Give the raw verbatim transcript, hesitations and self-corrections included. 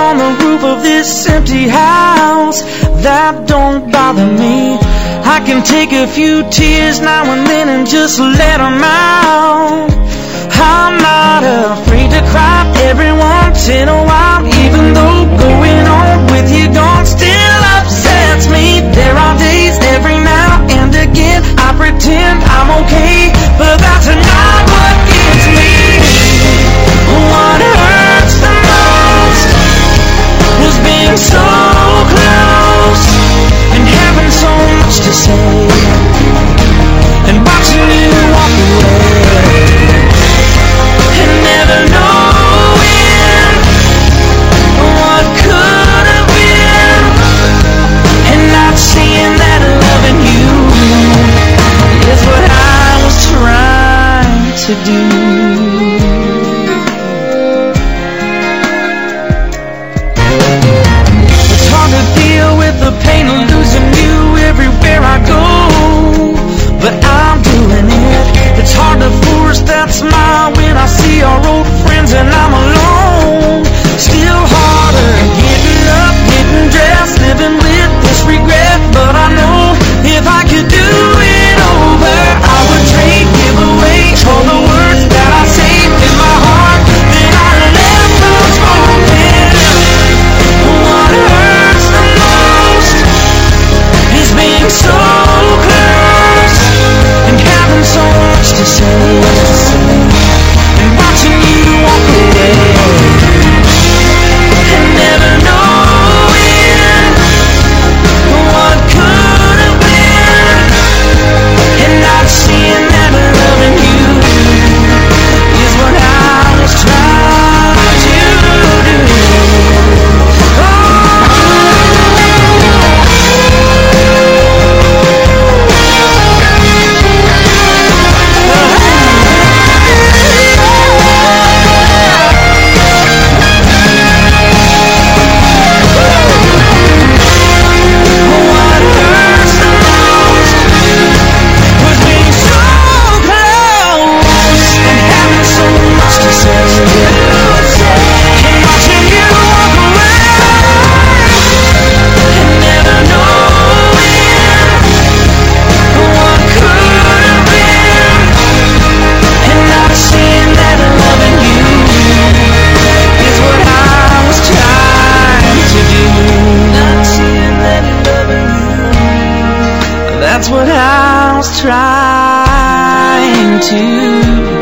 on the roof of this empty house. That don't bother me. I can take a few tears now and then and just let them out. I'm not afraid to cry every once in a while, even though going on with you gone still upsets me. There are days every now and again I pretend I'm okay, but that's not what gets me. What hurts the most was being so close and having so much to say and watching you walk away and never knowing what could have been, and not seeing that loving you is what I was trying to do. It's hard to deal with the pain of losing you everywhere I go, but I'm doing it. It's hard to force that smile when I see our old friends and I'm alone. Still harder getting up, getting dressed, living with this regret. But I know if I could do it over, I would trade, give away all the words that I saved in my heart, then I left unspoken. What hurts the most is being so close and having so much to say and watching you walk away and never knowing what could have been, and not seeing that loving you is what I was trying to do. That's what I was trying to